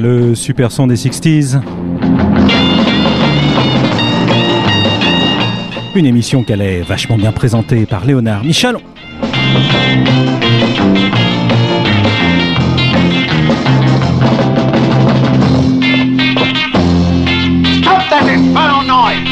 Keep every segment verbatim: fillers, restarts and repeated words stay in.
le super son des sixties. Une émission qu'elle est vachement bien présentée par Léonard Michalon. Stop that infernal noise!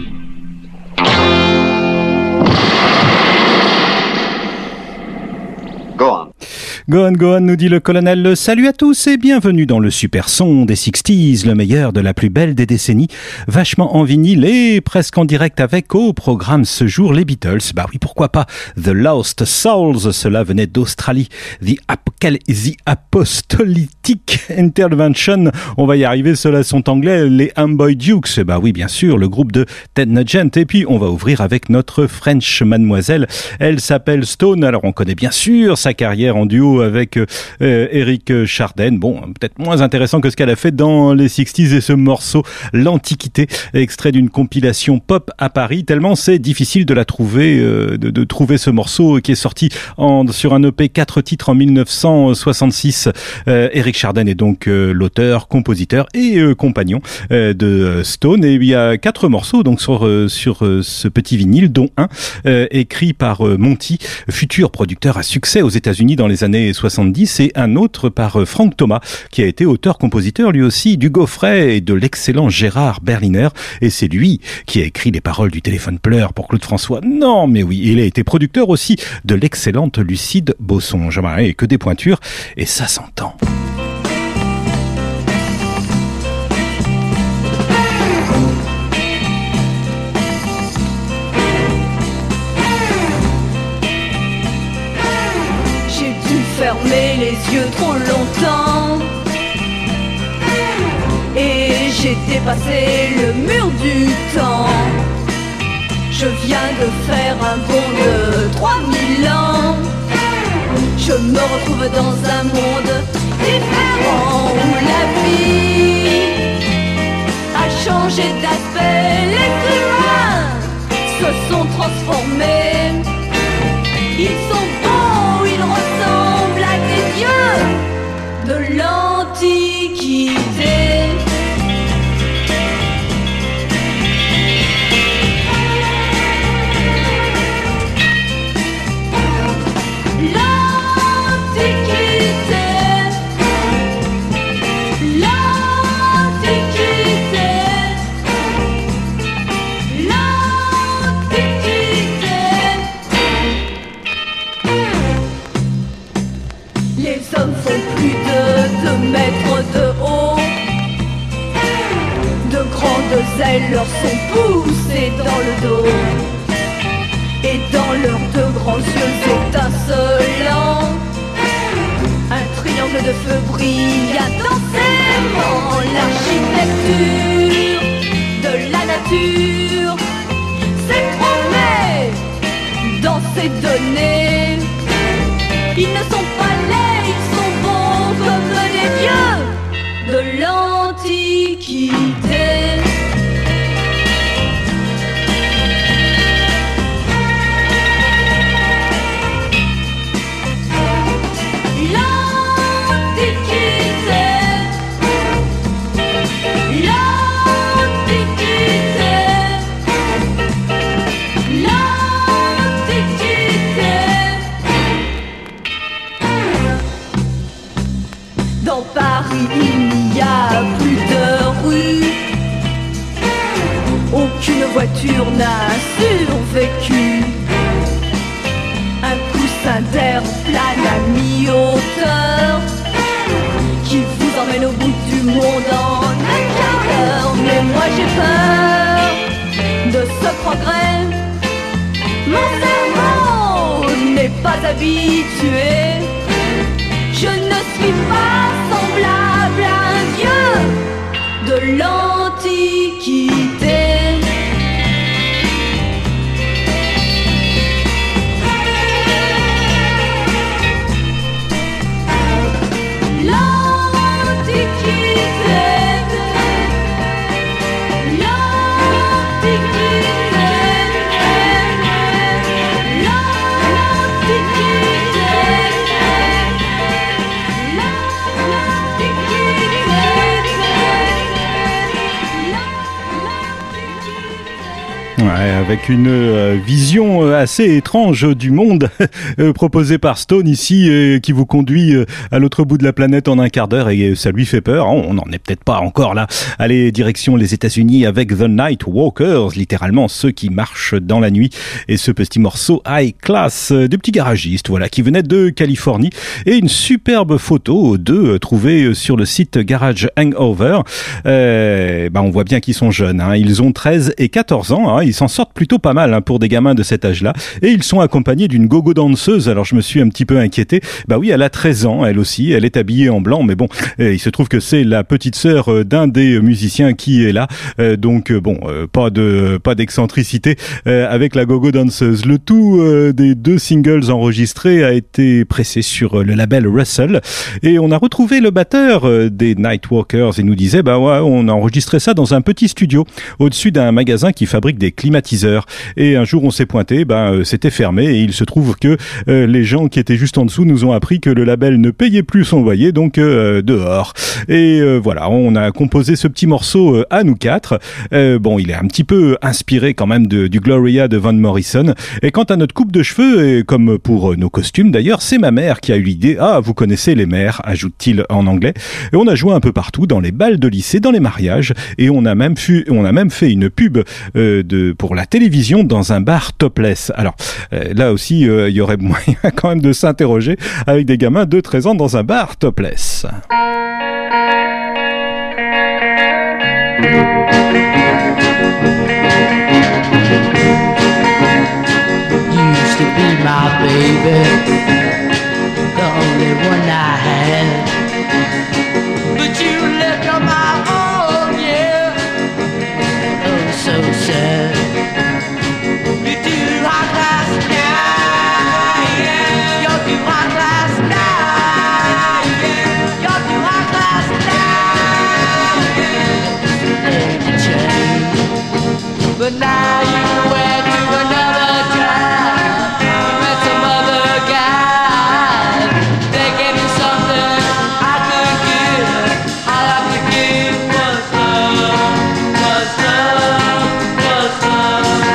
Go on. Go on, go on, nous dit le colonel. Salut à tous et bienvenue dans le super son des sixties, le meilleur de la plus belle des décennies. Vachement en vinyle et presque en direct avec au programme ce jour les Beatles. Bah oui, pourquoi pas. The Lost Souls, cela venait d'Australie. The, Ap- The Apostolic Intervention, on va y arriver, ceux-là sont anglais. Les Amboy Dukes, bah oui, bien sûr, le groupe de Ted Nugent. Et puis, on va ouvrir avec notre French mademoiselle. Elle s'appelle Stone. Alors, on connaît bien sûr sa carrière en duo avec euh, Eric Chardin. Bon, peut-être moins intéressant que ce qu'elle a fait dans les sixties et ce morceau, L'Antiquité, extrait d'une compilation pop à Paris, tellement c'est difficile de la trouver, euh, de, de trouver ce morceau qui est sorti en, sur un E P quatre titres en mille neuf cent soixante-six. Euh, Eric Chardin est donc euh, l'auteur, compositeur et euh, compagnon euh, de Stone, et il y a quatre morceaux donc sur, euh, sur euh, ce petit vinyle, dont un euh, écrit par euh, Monty, futur producteur à succès aux États-Unis dans les années soixante-dix, et un autre par Frank Thomas, qui a été auteur-compositeur lui aussi du Gaufret et de l'excellent Gérard Berliner, et c'est lui qui a écrit les paroles du Téléphone pleure pour Claude François. Non, mais oui, il a été producteur aussi de l'excellente Lucide Bosson. Jamais que des pointures, et ça s'entend. Fermé les yeux trop longtemps et j'ai dépassé le mur du temps. Je viens de faire un bond de trois mille ans. Je me retrouve dans un monde différent où la vie a changé d'aspect. Les humains se sont transformés. Ils sont beaux, ils ressemblent à des dieux de l'Antiquité. Ailes leur sont poussées dans le dos, et dans leurs deux grands yeux étincelants, un triangle de feu brille intensément. L'architecture de la nature s'est trouvée dans ces données. Ils ne sont pas laids, ils sont bons comme les dieux de l'Antiquité. Aucune voiture n'a survécu. Un coussin d'air plane à mi-hauteur qui vous emmène au bout du monde en un quart d'heure. Mais moi j'ai peur de ce progrès. Mon cerveau n'est pas habitué. Je ne suis pas semblable à un dieu de l'Antiquité. L'Antiquité. Ouais, avec une euh, vision euh, assez étrange du monde euh, proposée par Stone ici, euh, qui vous conduit euh, à l'autre bout de la planète en un quart d'heure, et euh, ça lui fait peur. On n'en est peut-être pas encore là. Allez, direction les États-Unis avec The Night Walkers, littéralement ceux qui marchent dans la nuit, et ce petit morceau High Class, euh, des petits garagistes, voilà, qui venaient de Californie, et une superbe photo d'eux euh, trouvée sur le site Garage Hangover. Euh, bah, on voit bien qu'ils sont jeunes, hein. Ils ont treize et quatorze ans, hein. Ils s'en sortent plutôt pas mal, hein, pour des gamins de cet âge-là, et ils sont accompagnés d'une gogo danseuse. Alors je me suis un petit peu inquiété. Bah oui, elle a treize ans, elle aussi, elle est habillée en blanc, mais bon, euh, il se trouve que c'est la petite sœur euh, d'un des musiciens qui est là, euh, donc euh, bon, euh, pas de pas d'excentricité euh, avec la gogo danseuse. Le tout euh, des deux singles enregistrés a été pressé sur euh, le label Russell, et on a retrouvé le batteur euh, des Nightwalkers, et nous disait bah ouais, on a enregistré ça dans un petit studio au-dessus d'un magasin qui fabrique des climatiseurs, et un jour on s'est pointé, ben euh, c'était fermé, et il se trouve que euh, les gens qui étaient juste en dessous nous ont appris que le label ne payait plus son loyer, donc euh, dehors. Et euh, voilà, on a composé ce petit morceau euh, à nous quatre. Euh, bon, il est un petit peu inspiré quand même de, du Gloria de Van Morrison. Et quant à notre coupe de cheveux, et comme pour euh, nos costumes d'ailleurs, c'est ma mère qui a eu l'idée. Ah, vous connaissez les mères, ajoute-t-il en anglais. Et on a joué un peu partout, dans les balles de lycée, dans les mariages, et on a même, fu- on a même fait une pub euh, de, pour la télévision dans un bar topless. Alors euh, là aussi, il euh, y aurait moyen quand même de s'interroger avec des gamins de treize ans dans un bar topless. Used to be my baby, the only one I had. But you left on my own, yeah. Oh, so sad. You're too hot last night, yeah. You're too hot last night, yeah. You're too hot last night, yeah. Need to change, but now you went to another tribe. You met some other guy. They gave me something I could give. All I could give was love, was love, was love.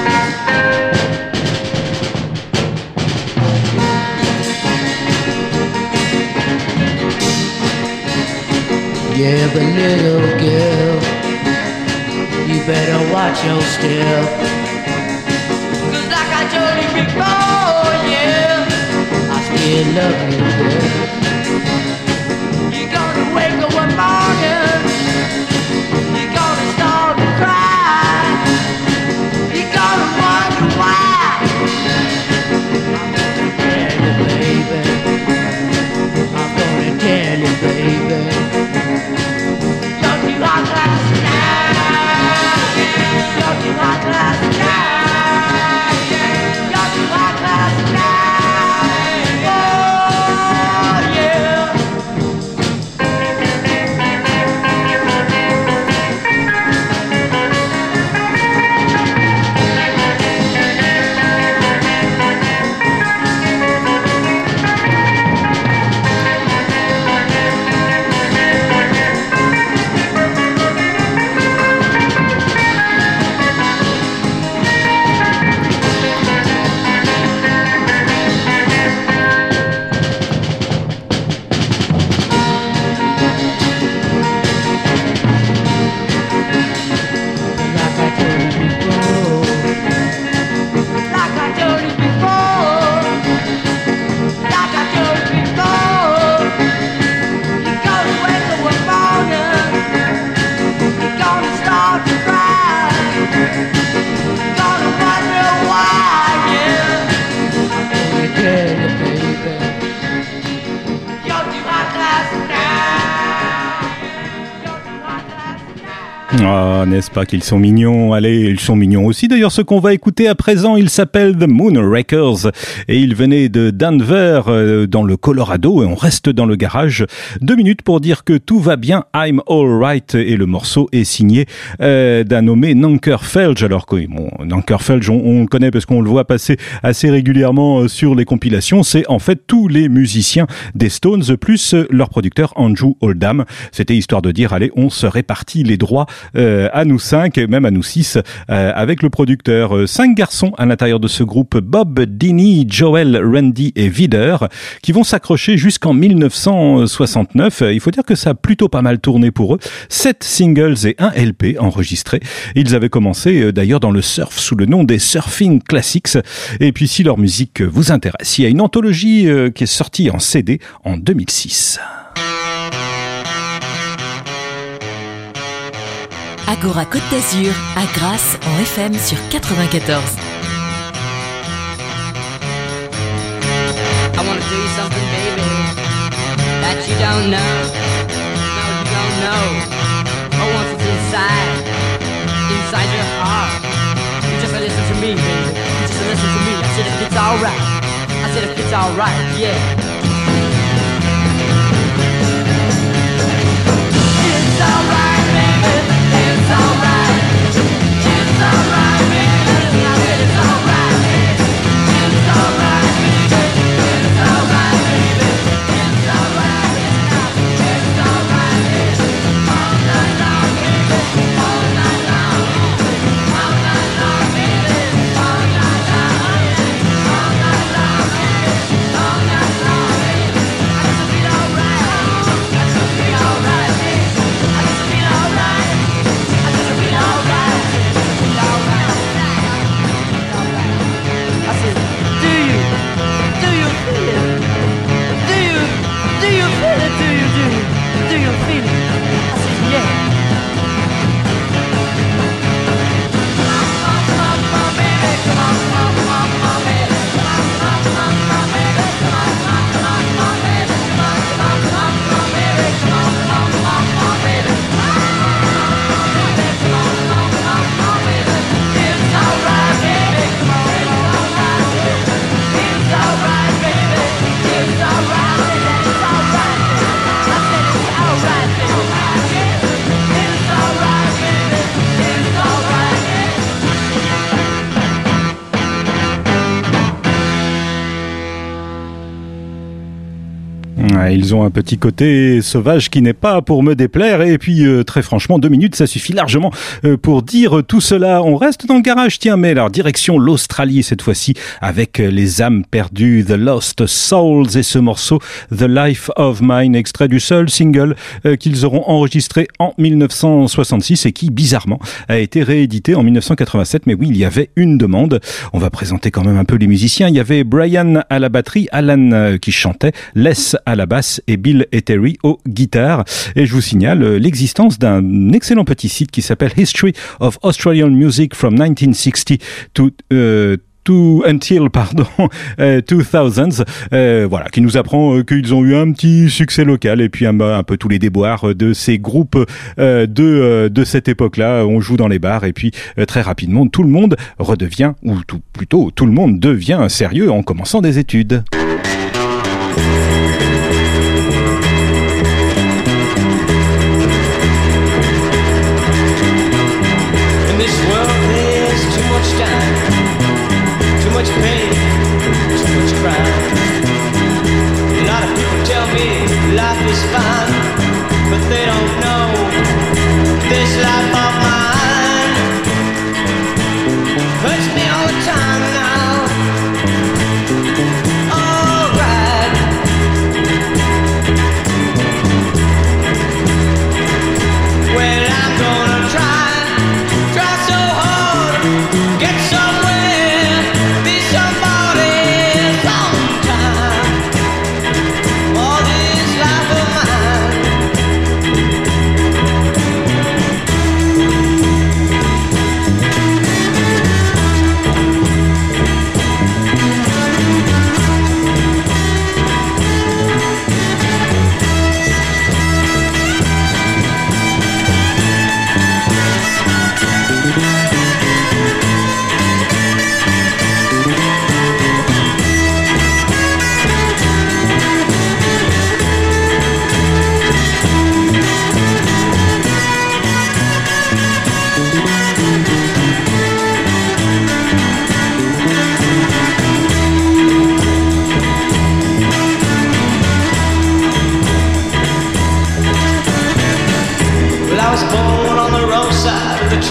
Yeah, but little girl, you better watch your step. Cause like I told you before, yeah, I still love you, girl. You're gonna wake up one morning, you're gonna start to cry. You're gonna wonder why. I'm gonna tell you, baby. I'm gonna tell you, baby. You're too hot last night. You're too hot last night. You're too hot last night. Oh, yeah. Like I told you before, like I told you before, you're gonna wake up one morning, you're gonna start to cry, you're gonna wonder why, yeah. I'm gonna tell you, baby, you're too hot last night, you're too hot last night. Ah, n'est-ce pas qu'ils sont mignons? Allez, ils sont mignons aussi. D'ailleurs, ce qu'on va écouter à présent, il s'appelle The Moonrakers, et il venait de Denver, euh, dans le Colorado, et on reste dans le garage. Deux minutes pour dire que tout va bien, I'm all right, et le morceau est signé euh, d'un nommé Nanker Felge. Alors que bon, Nanker Felge, on, on le connaît parce qu'on le voit passer assez régulièrement euh, sur les compilations. C'est en fait tous les musiciens des Stones, plus euh, leur producteur Andrew Oldham. C'était histoire de dire, allez, on se répartit les droits euh, à nous cinq, et même à nous six, euh, avec le producteur. Euh, cinq garçons à l'intérieur de ce groupe, Bob, Dini, Joel, Randy et Vider, qui vont s'accrocher jusqu'en mille neuf cent soixante-neuf. Il faut dire que ça a plutôt pas mal tourné pour eux. Sept singles et un L P enregistrés. Ils avaient commencé euh, d'ailleurs dans le surf sous le nom des Surfing Classics. Et puis si leur musique vous intéresse, il y a une anthologie euh, qui est sortie en C D en deux mille six. Agora Côte d'Azur, à Grasse en F M sur quatre-vingt-quatorze. I wanna tell you something, baby, that you don't know. No, you don't know. Oh, once it's inside, inside your heart. You just listen to me, baby. You just listen to me. I said if it's alright. I said if it's alright, yeah. It's alright, baby. It's alright. It's alright, baby. I said it's alright. It's alright, baby. It's alright, baby. It's alright. It's alright, baby. All night long, baby. All night long. All night long, baby. All night long. All night long, baby. All night long, baby. I just feel alright. I just feel alright, baby. I just feel alright. I just feel alright. Feel alright. I said, do you, do you feel it? Do you, do you feel it? Do you, do you, do you feel it? I said, yeah. Come on, come on, come on, baby. Come on, come on, come on, come on, baby. Come on, come on, come on, come on, baby. Come on, come on, come on, come on, baby. Come on, come on, come on, come on, baby. Come on, come on, come on, come on, baby. Come on, come on, come on, come on, baby. It's alright, baby. Come on, it's alright, baby. It's alright, baby. It's alright, baby. It's alright, baby. I said it's alright, baby. It's alright, baby. It's alright, baby. Ouais, ils ont un petit côté sauvage qui n'est pas pour me déplaire, et puis euh, très franchement, deux minutes ça suffit largement euh, pour dire tout cela. On reste dans le garage, tiens, mais alors direction l'Australie cette fois-ci avec euh, les âmes perdues, The Lost Souls, et ce morceau The Life of Mine, extrait du seul single euh, qu'ils auront enregistré en mille neuf cent soixante-six et qui bizarrement a été réédité en mille neuf cent quatre-vingt-sept. Mais oui, il y avait une demande. On va présenter quand même un peu les musiciens. Il y avait Brian à la batterie, Alan euh, qui chantait, Les à la basse et Bill et Terry aux guitares. Et je vous signale euh, l'existence d'un excellent petit site qui s'appelle History of Australian Music from nineteen sixty to euh, To until pardon euh, two thousands, euh, voilà, qui nous apprend euh, qu'ils ont eu un petit succès local et puis un, un peu tous les déboires de ces groupes euh, de euh, de cette époque-là. On joue dans les bars et puis euh, très rapidement tout le monde redevient, ou tout plutôt tout le monde devient sérieux en commençant des études. In this world there's too much time, too much pain, too much crime. A lot of people tell me life is fine, but they don't know this life of mine hurts me all the time now. Alright. Well, I'm gonna try, try so hard, get somewhere, be somebody sometime. All this life of mine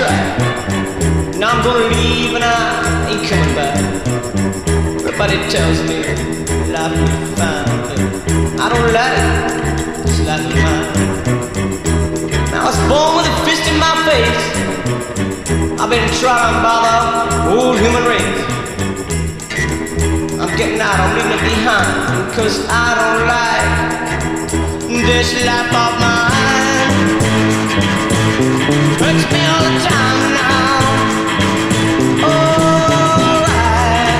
right. Now I'm gonna leave and I ain't coming back. Everybody tells me life will be fine, but I don't like it. This life is mine. Now I was born with a fist in my face. I've been trodden by the old human race. I'm getting out, I'm leaving it behind, cause I don't like this life of mine. Hurts me all the time now. Alright.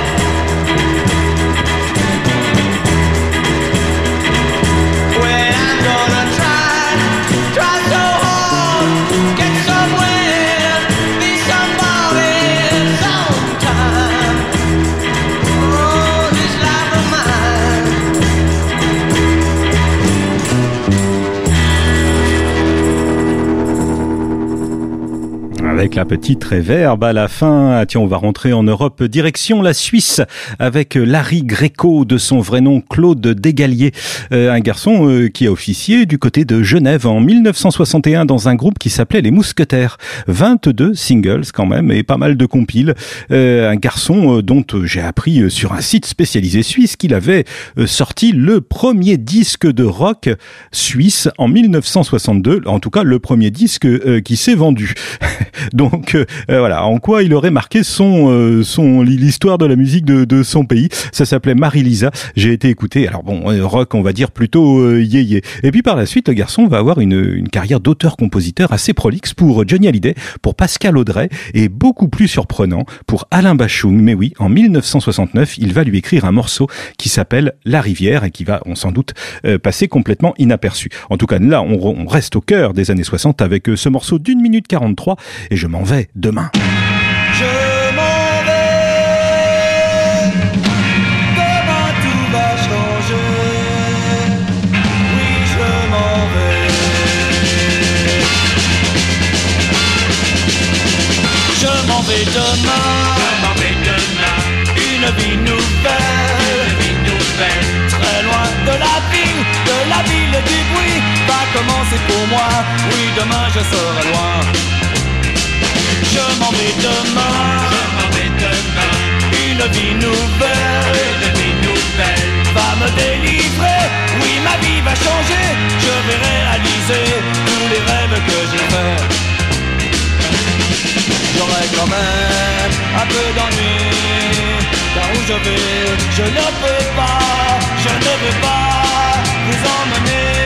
Well, I'm gonna try, try so hard, get somewhere, be somebody sometime. Oh, this life of mine. Avec la petite réverbe à la fin. Ah, tiens, on va rentrer en Europe, direction la Suisse, avec Larry Greco, de son vrai nom Claude Desgalliers, euh, un garçon euh, qui a officié du côté de Genève en mille neuf cent soixante et un dans un groupe qui s'appelait les Mousquetaires. vingt-deux singles quand même et pas mal de compiles. Euh, un garçon euh, dont euh, j'ai appris euh, sur un site spécialisé suisse qu'il avait euh, sorti le premier disque de rock suisse en mille neuf cent soixante-deux, en tout cas le premier disque euh, qui s'est vendu. Donc euh, voilà, en quoi il aurait marqué son euh, son l'histoire de la musique de, de son pays. Ça s'appelait Marie-Lisa. J'ai été écouté. Alors bon, euh, rock, on va dire plutôt euh, yé yé. Et puis par la suite, le garçon va avoir une une carrière d'auteur-compositeur assez prolixe pour Johnny Hallyday, pour Pascal Audrey et beaucoup plus surprenant pour Alain Bachung. Mais oui, en mille neuf cent soixante-neuf, il va lui écrire un morceau qui s'appelle La Rivière et qui va, on sans doute, euh, passer complètement inaperçu. En tout cas, là, on, on reste au cœur des années soixante avec euh, ce morceau d'une minute quarante-trois. Et je m'en vais demain. Je m'en vais, demain tout va changer. Oui, je m'en vais. Je m'en vais demain, je m'en vais demain. Une vie nouvelle, une vie nouvelle. Très loin de la ville, de la ville et du bruit va commencer pour moi. Oui, demain je serai loin. Je m'en vais demain, je m'en vais demain. Une vie nouvelle, une vie nouvelle va me délivrer. Oui, ma vie va changer. Je vais réaliser tous les rêves que j'ai faits. J'aurai quand même un peu d'ennui, car où je vais, je ne peux pas, je ne veux pas vous emmener.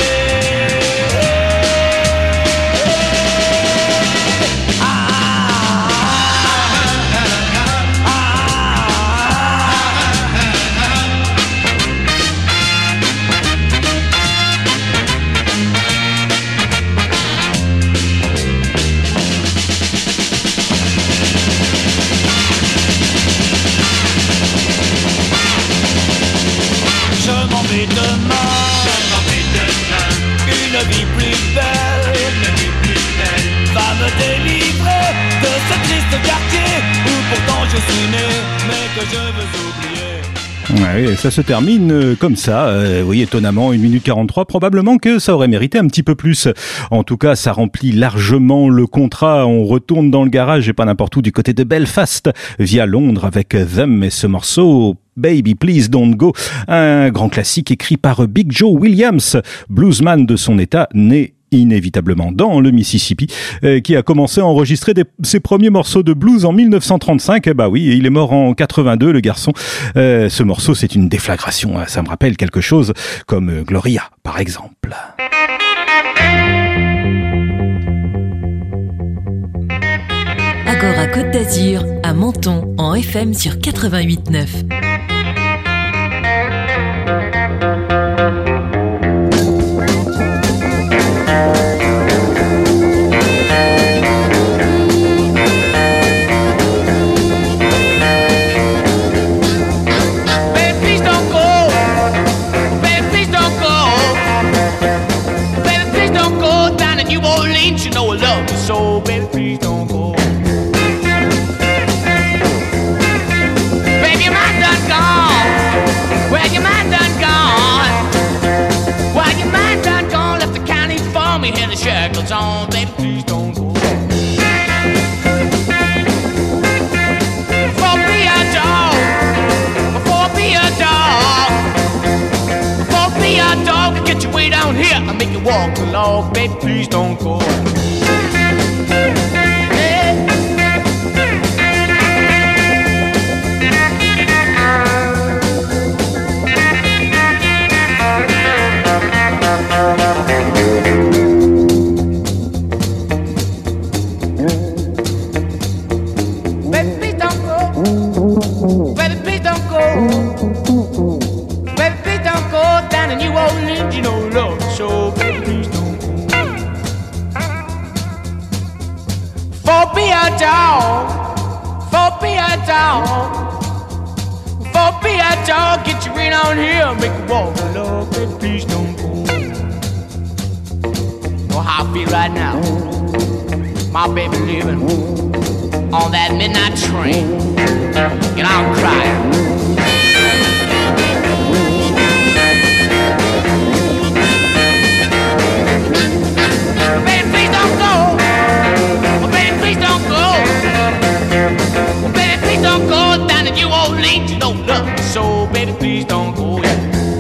Et demain, je m'en vais demain. Une vie plus belle, une vie plus belle va me délivrer de ce triste quartier où pourtant je suis né, mais que je veux oublier. Ouais, et ça se termine comme ça, euh, oui, étonnamment, une minute quarante-trois, probablement que ça aurait mérité un petit peu plus. En tout cas, ça remplit largement le contrat. On retourne dans le garage et pas n'importe où, du côté de Belfast, via Londres avec Them et ce morceau Baby Please Don't Go, un grand classique écrit par Big Joe Williams, bluesman de son état, né inévitablement dans le Mississippi, euh, qui a commencé à enregistrer des, ses premiers morceaux de blues en mille neuf cent trente-cinq. Eh bah oui, il est mort en quatre-vingt-deux, le garçon. Euh, ce morceau, c'est une déflagration. Ça me rappelle quelque chose comme euh, Gloria, par exemple. Agora Côte d'Azur, à Menton, en F M sur quatre-vingt-huit neuf. You know I love you so, baby, please don't go. Baby, your mind done gone. Well, your mind done gone. Well, your mind done gone. Left the county for me, here the shackles on. Baby, please don't go. dog, I'll get you way down here. I'll make you walk the log, baby, please don't go. Dog, get you right on here, make you walk the log, baby, please don't go. Know how I feel right now. My baby living on that midnight train, and I'm crying. Baby, please don't go. Oh, baby, please don't go. Oh, baby, please don't go down to New Orleans, you know love. So, baby, please don't go, yeah.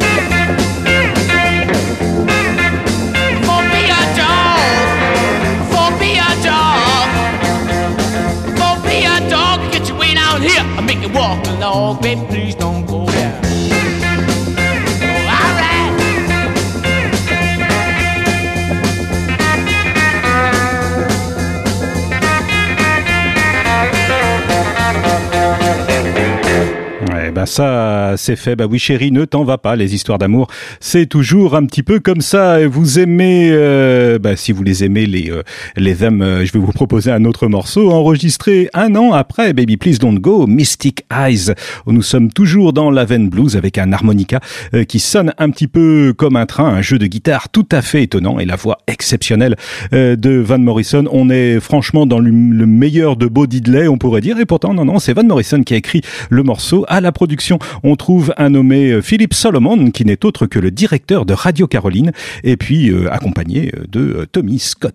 For be a dog, for be a dog, for be a dog, get you way down here. I make you walk the log, baby, please don't go, yeah. Oh, all right. Ouais, ben ça, c'est fait. Bah oui, chérie, ne t'en va pas. Les histoires d'amour, c'est toujours un petit peu comme ça. Vous aimez, euh, bah, si vous les aimez, les euh, les thèmes, euh, je vais vous proposer un autre morceau enregistré un an après Baby Please Don't Go, Mystic Eyes. Nous sommes toujours dans la veine blues avec un harmonica euh, qui sonne un petit peu comme un train, un jeu de guitare tout à fait étonnant et la voix exceptionnelle euh, de Van Morrison. On est franchement dans le, le meilleur de Bo Diddley, on pourrait dire, et pourtant non, non, c'est Van Morrison qui a écrit le morceau. À la production, on trouve un nommé Philip Solomon, qui n'est autre que le directeur de Radio Caroline, et puis euh, accompagné de euh, Tommy Scott.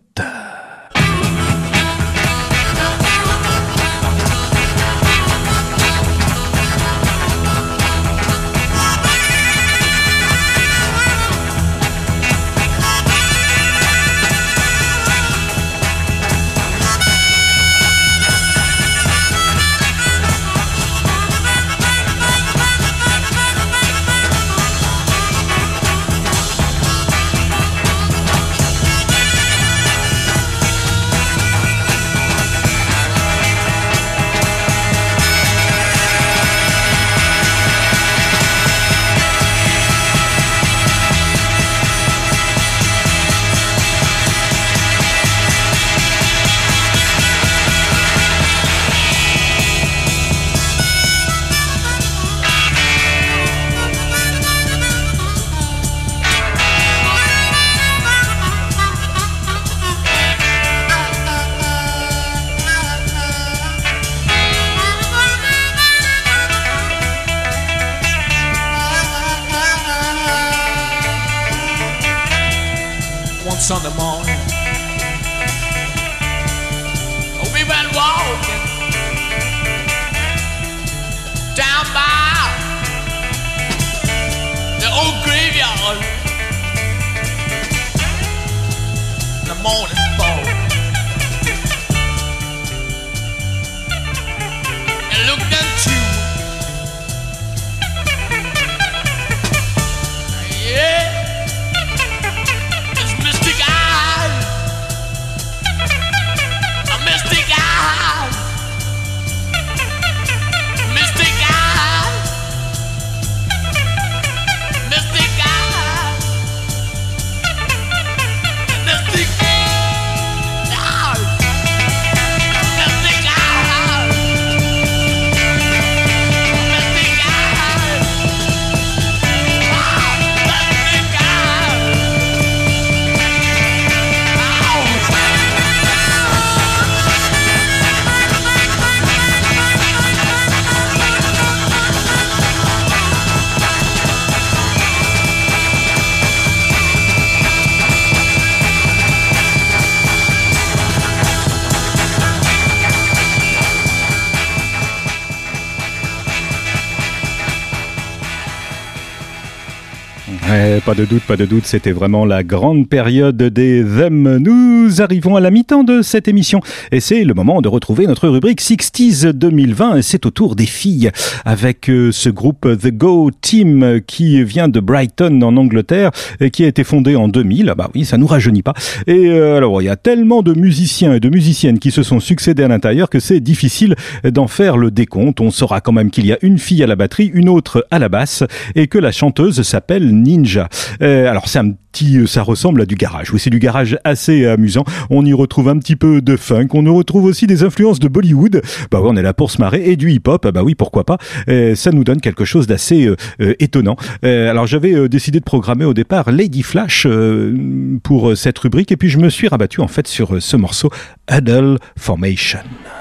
Sunday morning, we went walking down by the old graveyard. The morning fall, and looked into, yeah. Mystic eyes, mystic eyes. pas de doute, pas de doute, c'était vraiment la grande période des Them. Nous arrivons à la mi-temps de cette émission et c'est le moment de retrouver notre rubrique sixties deux mille vingt et c'est au tour des filles avec euh, ce groupe The Go Team qui vient de Brighton en Angleterre et qui a été fondé en deux mille. Bah oui, ça nous rajeunit pas. Et euh, alors, il y a tellement de musiciens et de musiciennes qui se sont succédés à l'intérieur que c'est difficile d'en faire le décompte. On saura quand même qu'il y a une fille à la batterie, une autre à la basse et que la chanteuse s'appelle Ninja. Euh, alors c'est un petit, ça ressemble à du garage. Oui, c'est du garage assez amusant. On y retrouve un petit peu de funk. On y retrouve aussi des influences de Bollywood. Bah oui, on est là pour se marrer et du hip-hop. Bah oui, pourquoi pas. Euh, ça nous donne quelque chose d'assez euh, euh, étonnant. Euh, alors j'avais euh, décidé de programmer au départ Lady Flash euh, pour euh, cette rubrique et puis je me suis rabattu en fait sur euh, ce morceau Huddle Formation.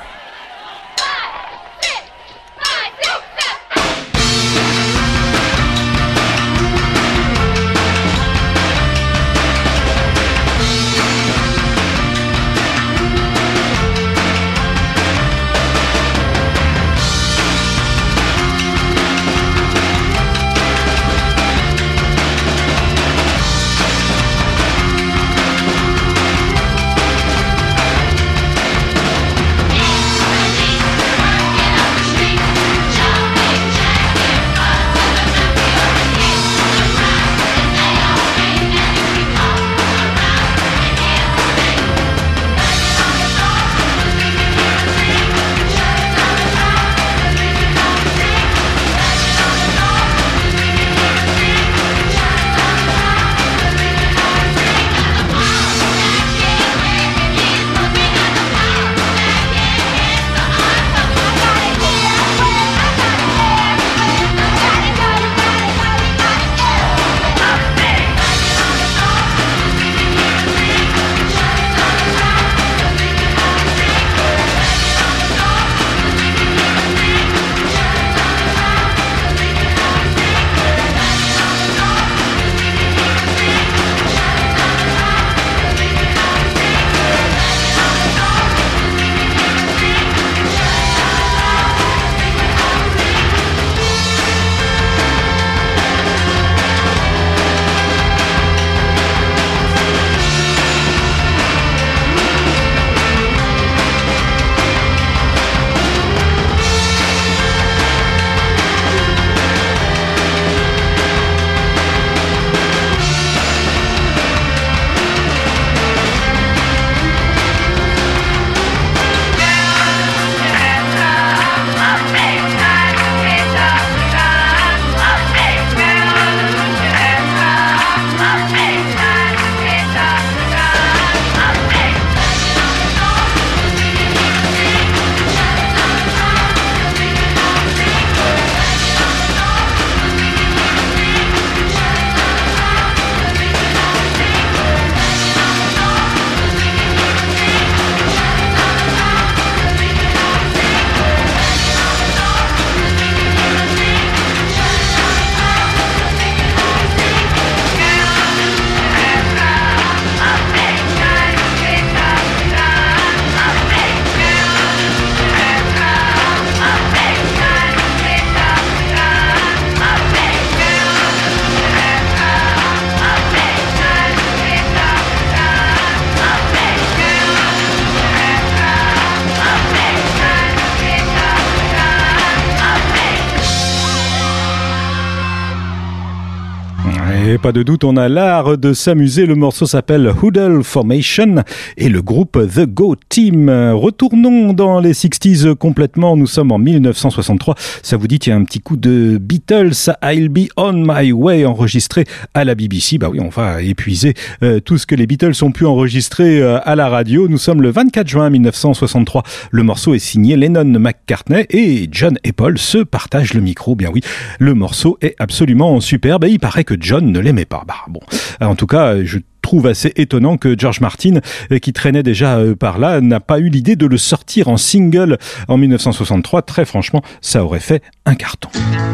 Et pas de doute, on a l'art de s'amuser. Le morceau s'appelle Huddle Formation et le groupe The Go Team. Retournons dans les sixties complètement. Nous sommes en dix-neuf cent soixante-trois. Ça vous dit, il y a un petit coup de Beatles, I'll Be On My Way, enregistré à la B B C. Bah oui, on va épuiser euh, tout ce que les Beatles ont pu enregistrer euh, à la radio. Nous sommes le vingt-quatre juin mille neuf cent soixante-trois. Le morceau est signé Lennon-McCartney et John et Paul se partagent le micro. Bien oui, le morceau est absolument superbe et il paraît que John ne l'aimait pas. Bah bon, en tout cas, je trouve assez étonnant que George Martin, qui traînait déjà par là, n'a pas eu l'idée de le sortir en single en mille neuf cent soixante-trois. Très franchement, ça aurait fait un carton.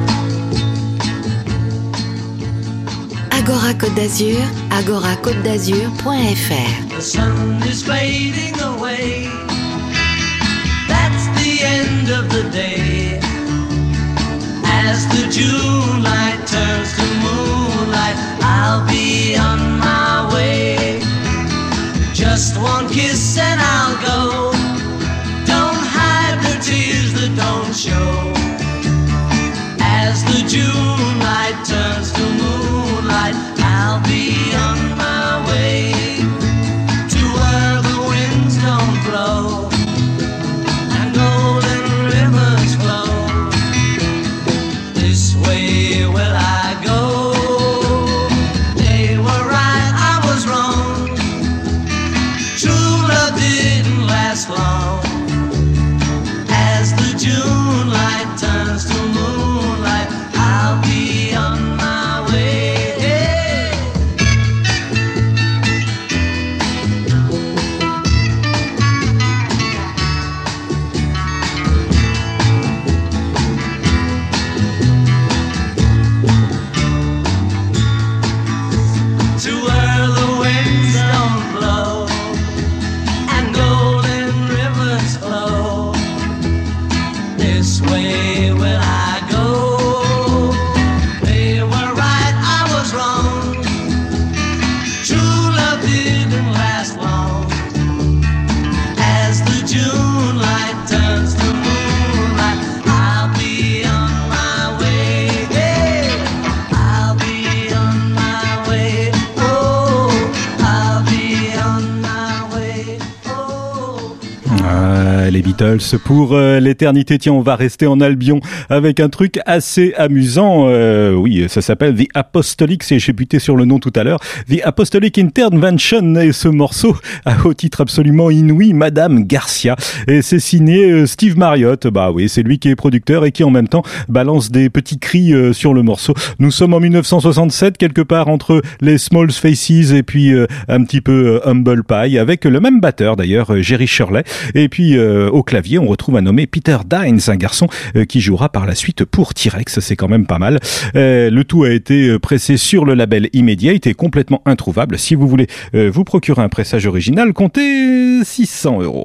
Agora Côte d'Azur, agora côte d'azur point f r. The sun is fading away. That's the end of the day. As the June light turns to moonlight, I'll be on my way. Just one kiss and I'll go. Don't hide the tears that don't show. As the June light turns to moonlight, I'll be on my way to where the winds don't blow and golden rivers flow. This way will I go. They were right, I was wrong. True love didn't last long. As the June light turns to moonlight, I'll be on my way. To where the winds don't blow and golden rivers flow. This way will I go. They were right, I was wrong. True love didn't last long. As the June light turns to moonlight, I'll be on my way. I'll be on my way. Oh, I'll be on my way. Oh. Ah, les Beatles pour euh, l'éternité. Tiens, on va rester en Albion avec un truc assez amusant. Euh, oui, ça s'appelle The Apostolic. C'est, j'ai buté sur le nom tout à l'heure. The Apostolic Intervention. Et ce morceau a au titre absolument inouï, Madame Garcia. Et c'est signé euh, Steve Marriott. Bah oui, c'est lui qui est producteur et qui en même temps balance des petits cris euh, sur le morceau. Nous sommes en dix-neuf cent soixante-sept, quelque part entre les Small Faces et puis euh, un petit peu euh, Humble Pie, avec le même batteur d'ailleurs, euh, Jerry Shirley. Et puis euh, au clavier, on retrouve un nommé Peter Dines, un garçon euh, qui jouera par la suite pour T-Rex. C'est quand même pas mal. Euh, le tout a été pressé sur le label Immediate et complètement introuvable. Si vous voulez euh, vous procurer un pressage original, comptez six cents euros.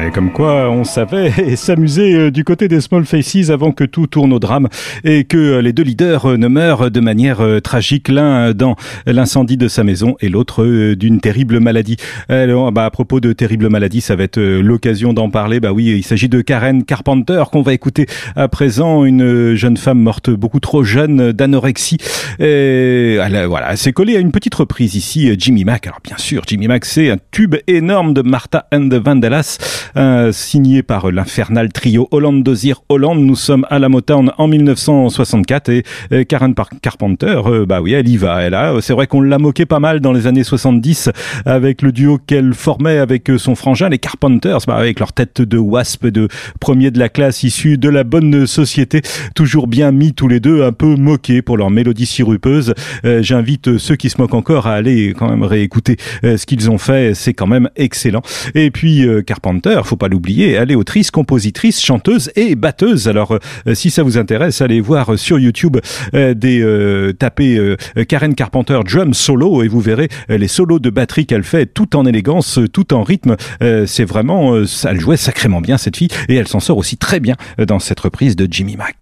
Ouais, comme quoi on savait s'amuser du côté des Small Faces avant que tout tourne au drame et que les deux leaders ne meurent de manière tragique, l'un dans l'incendie de sa maison et l'autre d'une terrible maladie. Alors, bah, à propos de terrible maladie, ça va être l'occasion d'en parler. Bah oui, il s'agit de Karen Carpenter qu'on va écouter à présent, une jeune femme morte beaucoup trop jeune d'anorexie. Et elle, voilà, elle s'est collée à une petite reprise ici, Jimmy Mac. Alors bien sûr, Jimmy Mac, c'est un tube énorme de Martha and the Vandellas, euh, signé par l'infernal trio Holland Dozier Holland. Nous sommes à la Motown en mille neuf cent soixante-quatre et euh, Karen Carpenter, euh, bah oui, elle y va. Elle a, c'est vrai qu'on l'a moqué pas mal dans les années soixante-dix avec le duo qu'elle formait avec son frangin, les Carpenters, bah, avec leur tête de wasp, de premier de la classe issus de la bonne société, toujours bien mis tous les deux, un peu moqués pour leur mélodie sirupeuse. Euh, j'invite ceux qui se moquent encore à aller quand même réécouter euh, ce qu'ils ont fait, c'est quand même excellent. Et puis euh, Carpenter, faut pas l'oublier, elle est autrice, compositrice, chanteuse et batteuse. Alors euh, si ça vous intéresse, allez voir sur YouTube euh, des euh, tapez euh, Karen Carpenter drum solo et vous verrez euh, les solos de batterie qu'elle fait, tout en élégance, tout en rythme. Euh, c'est vraiment, euh, elle jouait sacrément bien cette fille et elle s'en sort aussi très bien dans cette reprise de Jimmy Mac.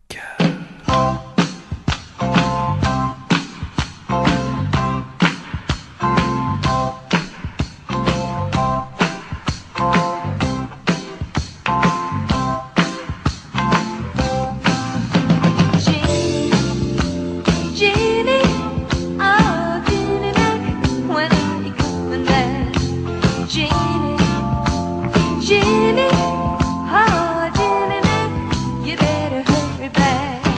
Jimmy, oh Jimmy Mac, you better hurry back.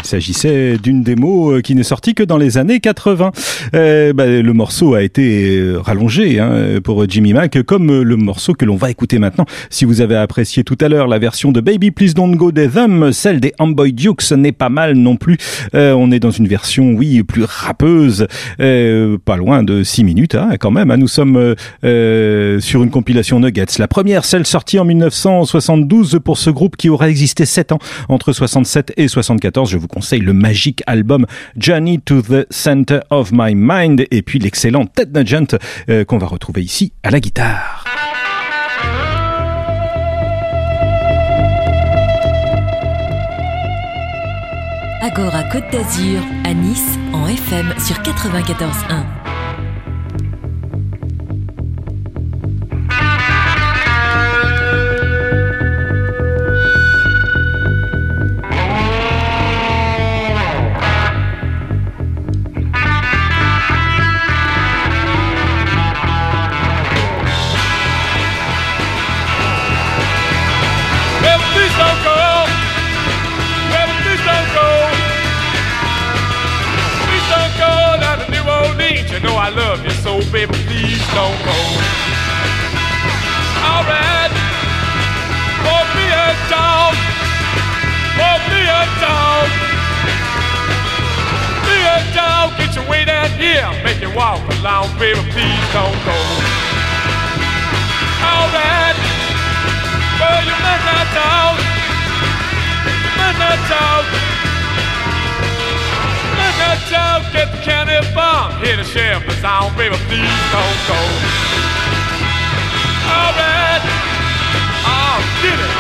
s'agissait d'une démo qui n'est sortie que dans les années quatre-vingts. Euh, bah, le morceau a été rallongé hein, pour Jimmy Mac, comme le morceau que l'on va écouter maintenant. Si vous avez apprécié tout à l'heure la version de Baby Please Don't Go des Them, celle des Amboy Dukes n'est pas mal non plus. Euh, on est dans une version, oui, plus rappeuse, euh, pas loin de six minutes hein, quand même. Hein. Nous sommes euh, sur une compilation Nuggets. La première, celle sortie en mille neuf cent soixante-douze pour ce groupe qui aura existé sept ans, entre soixante-sept et soixante-quatorze. Je vous conseille le magique album Journey to the Center of My Mind et puis l'excellent Ted Nugent euh, qu'on va retrouver ici à la guitare. Agora Côte d'Azur, à Nice, en F M sur quatre-vingt-quatorze un. You know I love you, so baby, please don't go. Alright, pour me a dog, pour me a dog, me a dog, get your way down here, make you walk along, baby, please don't go. Alright, well you must not talk, you must not talk. Talk, get the county farm, hear the sheriff is on, baby, please don't go. All right, I'll get it.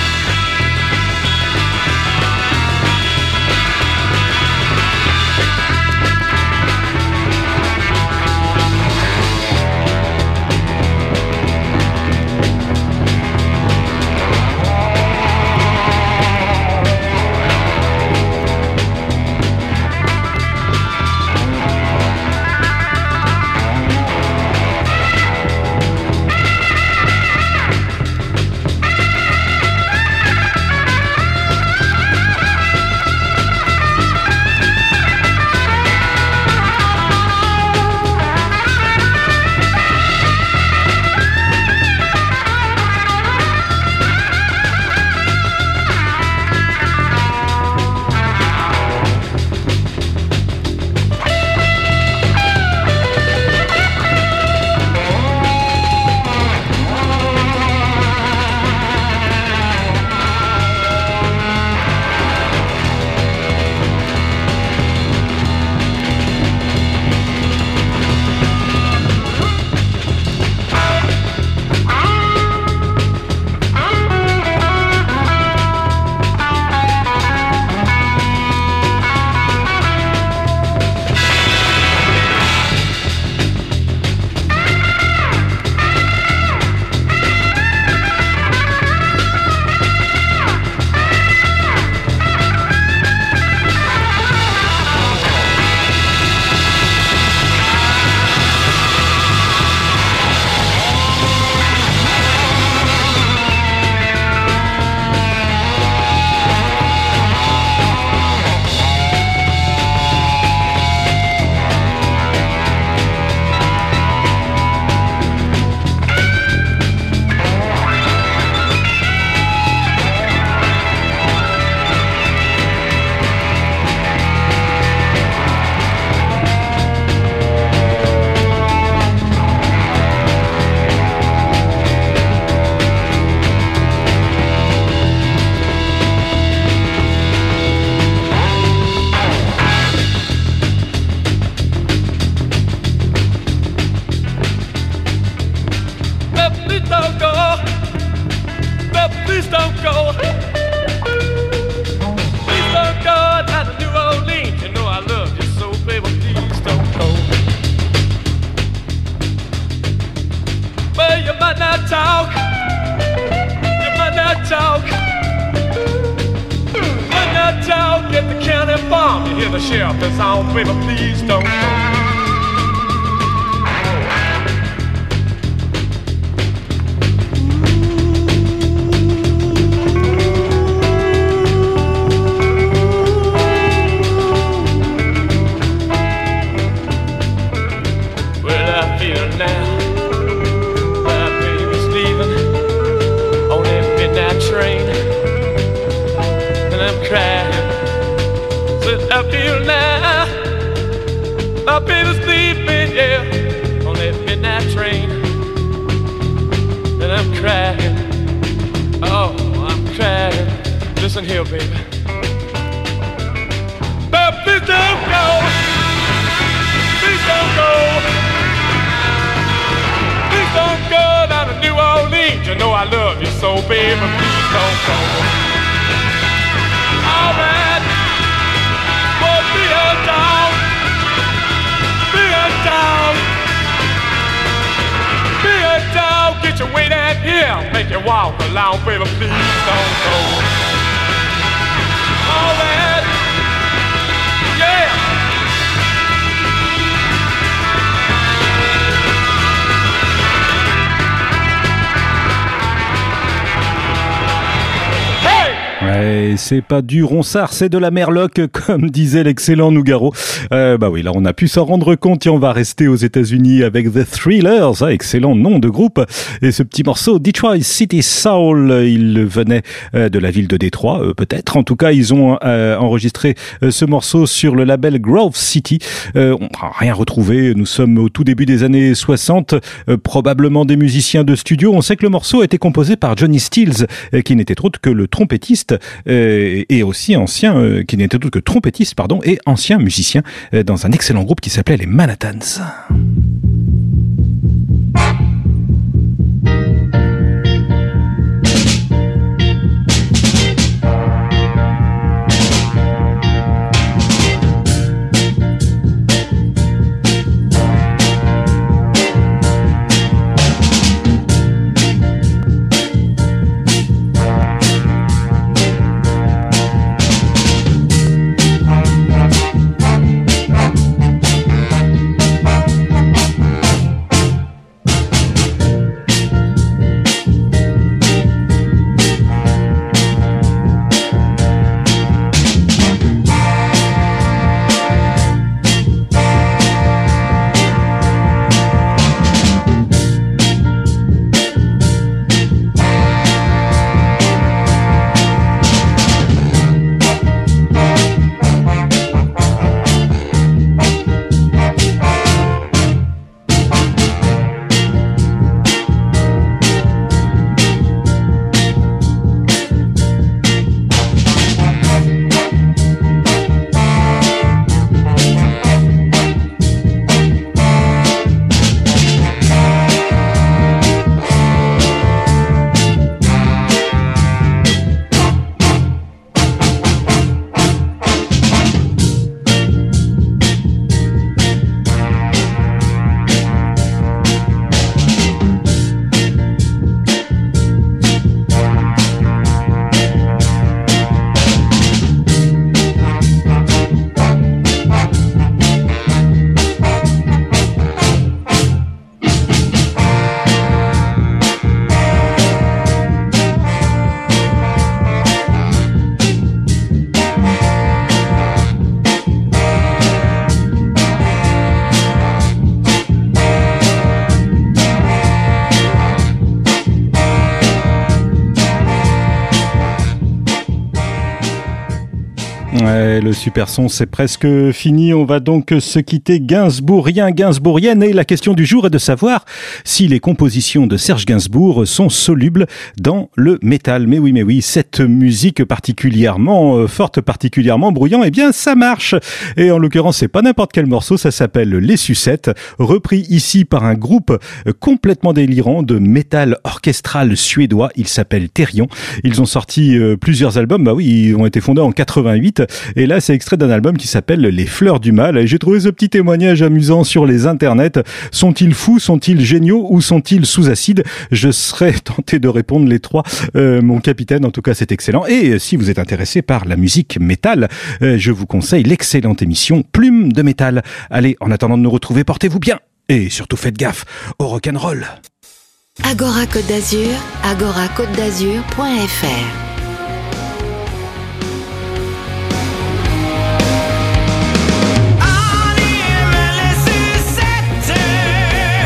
The sheriff is on, baby, please don't go. I feel now my baby's leaving on that midnight train, and I'm crying. Said I feel now my baby's leaving, yeah, on that midnight train, and I'm crying. Oh, I'm crying. Listen here, baby. But please don't go. Please don't go. Please don't go down to New Orleans. You know I love you so, baby. Please don't go. All right. Well, be a dog. Be a dog. Be a dog. Get your weight out here. Make you walk along, baby. Please don't go. All right. Yeah. Ouais, c'est pas du Ronsard, c'est de la Merloc, comme disait l'excellent Nougaro. Euh, bah oui, là on a pu s'en rendre compte et on va rester aux États-Unis avec The Thrillers, hein, excellent nom de groupe. Et ce petit morceau, Detroit City Soul, il venait euh, de la ville de Détroit, euh, peut-être. En tout cas, ils ont euh, enregistré euh, ce morceau sur le label Grove City. Euh, on n'a rien retrouvé. Nous sommes au tout début des années soixante, euh, probablement des musiciens de studio. On sait que le morceau a été composé par Johnny Stills, euh, qui n'était autre que le trompettiste. Euh, et aussi ancien, euh, qui n'était autre que trompettiste, pardon, et ancien musicien euh, dans un excellent groupe qui s'appelait les Manhattans. Ouais, le super son, c'est presque fini. On va donc se quitter Gainsbourgien, Gainsbourgienne. Et la question du jour est de savoir si les compositions de Serge Gainsbourg sont solubles dans le métal. Mais oui, mais oui, cette musique particulièrement euh, forte, particulièrement bruyant, eh bien, ça marche. Et en l'occurrence, c'est pas n'importe quel morceau, ça s'appelle Les Sucettes, repris ici par un groupe complètement délirant de métal orchestral suédois. Il s'appelle Therion. Ils ont sorti euh, plusieurs albums. Bah oui, ils ont été fondés en quatre-vingt-huit. Et là, c'est extrait d'un album qui s'appelle Les Fleurs du Mal. Et j'ai trouvé ce petit témoignage amusant sur les internets. Sont-ils fous, sont-ils géniaux ou sont-ils sous acide? Je serais tenté de répondre les trois. Euh, mon capitaine, en tout cas, c'est excellent. Et si vous êtes intéressé par la musique métal, euh, je vous conseille l'excellente émission Plume de métal. Allez, en attendant de nous retrouver, portez-vous bien. Et surtout, faites gaffe au rock'n'roll. Agora Côte d'Azur, agora côte d'azur point f r. Allez, les sucettes,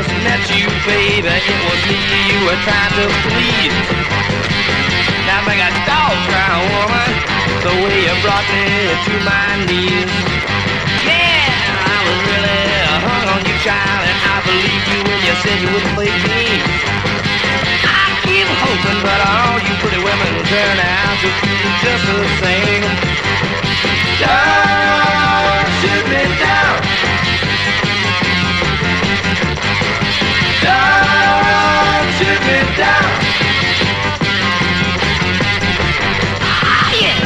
first met you, baby, it was me you were trying to please. Now make a dog cry, woman, the way you brought me to my knees. Yeah, I was really hung on you, child, and I believed you when you said you wouldn't play games. I keep hoping, but all you pretty women turn out to be just the same. Don't shoot me down. Don't shoot me down. Ah, yeah.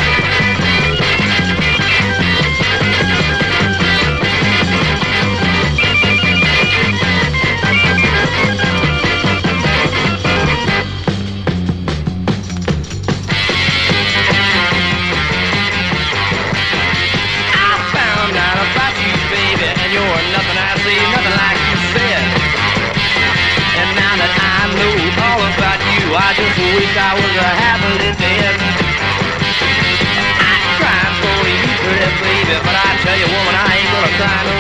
I found out about you, baby, and you're nothing I see, nothing like you said. And now that I know all about you, I just wish I was a happily dead. I cried for you, pretty baby, but I tell you, woman, I ain't gonna cry no